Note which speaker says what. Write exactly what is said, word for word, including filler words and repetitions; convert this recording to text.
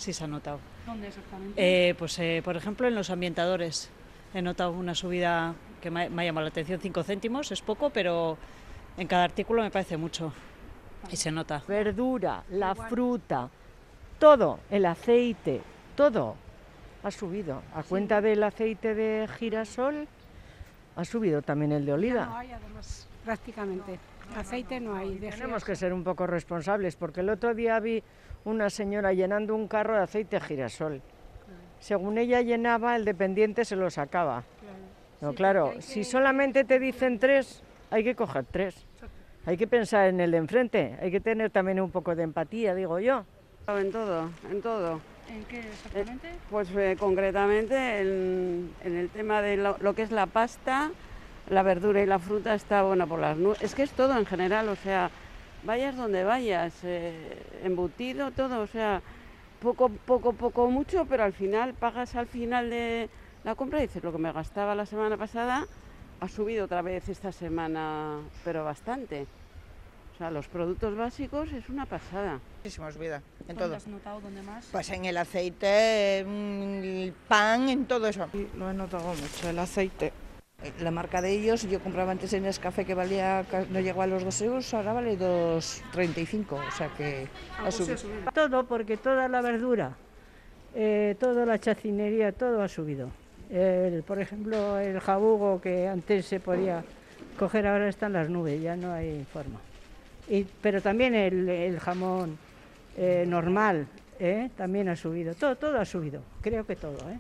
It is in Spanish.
Speaker 1: sí se ha notado.
Speaker 2: ¿Dónde exactamente?
Speaker 1: Eh, pues eh, por ejemplo en los ambientadores he notado una subida que me ha, me ha llamado la atención, cinco céntimos, es poco, pero en cada artículo me parece mucho y se nota.
Speaker 3: Verdura, la fruta, todo, el aceite, todo ha subido. A cuenta del aceite de girasol ha subido también el de
Speaker 2: Ya no
Speaker 3: oliva.
Speaker 2: hay además, prácticamente. Aceite no hay. de
Speaker 3: Tenemos
Speaker 2: girasol.
Speaker 3: que ser un poco responsables, porque el otro día vi una señora llenando un carro de aceite de girasol. Según ella llenaba, el dependiente se lo sacaba. No,
Speaker 2: Sí,
Speaker 3: claro,
Speaker 2: porque hay
Speaker 3: si
Speaker 2: que-
Speaker 3: solamente te dicen tres, hay que coger tres. Hay que pensar en el de enfrente, hay que tener también un poco de empatía, digo yo.
Speaker 4: En todo, en todo.
Speaker 2: ¿En qué exactamente?
Speaker 4: Pues eh, concretamente en, en el tema de lo, lo que es la pasta, la verdura y la fruta está buena por las nubes. Es que es todo en general, o sea, vayas donde vayas, eh, embutido, todo, o sea, poco, poco, poco, mucho, pero al final pagas al final de la compra y dices, lo que me gastaba la semana pasada ha subido otra vez esta semana, pero bastante. O sea, los productos básicos es una pasada.
Speaker 5: Muchísima subida, en
Speaker 2: ¿Dónde
Speaker 5: todo.
Speaker 2: has notado? ¿Dónde más?
Speaker 5: Pues en el aceite, en el pan, en todo eso.
Speaker 6: Sí, lo he notado mucho, el aceite. La marca de ellos, yo compraba antes en Nescafé que valía, no llegó a los dos euros, ahora vale dos treinta y cinco, o sea que ha subido.
Speaker 3: Todo, porque toda la verdura, eh, toda la chacinería, todo ha subido. El, por ejemplo, el jabugo que antes se podía coger, ahora está en las nubes, ya no hay forma. Y, pero también el, el jamón eh, normal, ¿eh? También ha subido, todo, todo ha subido, creo que todo, ¿eh?